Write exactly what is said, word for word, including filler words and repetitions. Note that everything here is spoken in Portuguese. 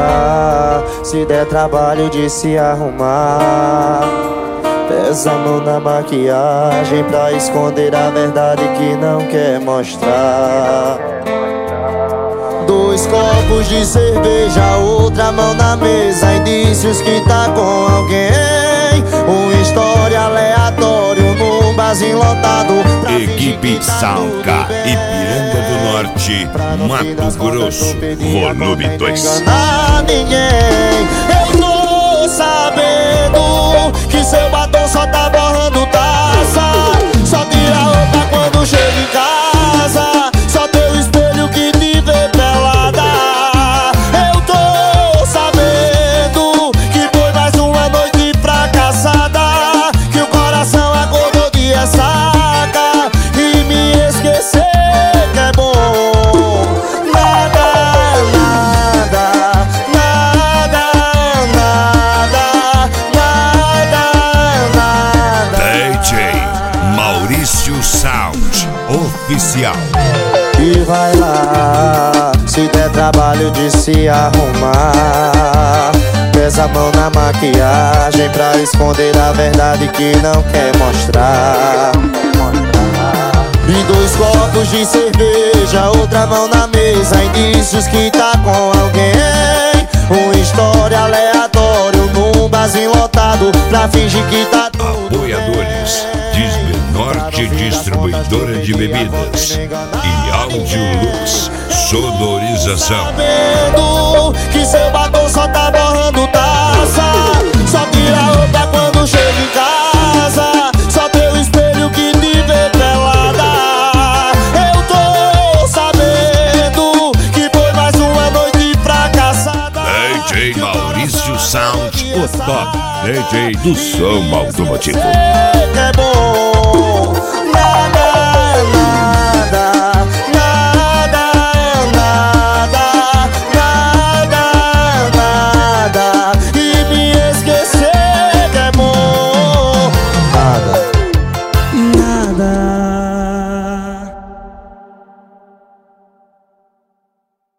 lá, se der trabalho de se arrumar. Pesa a mão na maquiagem pra esconder a verdade que não quer mostrar. Dois copos de cerveja, outra mão na mesa, indícios que tá com alguém. Uma história aleatória num barzinho lotado. Equipe Salca, Ipiranga do Norte, Mato Grosso, volume dois. Não enganar ninguém. Eu tô sabendo que seu batom só tá borrando taça. Só tira a roupa quando chega em casa. Só teu espelho que te vê pelada. Eu tô sabendo que foi mais uma noite fracassada, que o coração acordou de ressaca e me esquecer que é bom. Nada, nada, nada, nada, nada, nada. D J Maurício Sound Oficial. E vai lá, se der trabalho de se arrumar. Pesa a mão na maquiagem pra esconder a verdade que não quer mostrar. E dois copos de cerveja, outra mão na mesa, indícios que tá com alguém. Uma história aleatória num barzinho lotado pra fingir que tá tudo Apoiadores: Disbenorte Distribuidora de Bebidas e Audiolux Sonorização. Sabendo que seu batom só tá borrando taça. Só tira a roupa quando chega em casa. Só teu espelho que te vê pelada. Eu tô sabendo que foi mais uma noite fracassada. D J Maurício Sound, o top D J do som automotivo. Sei que é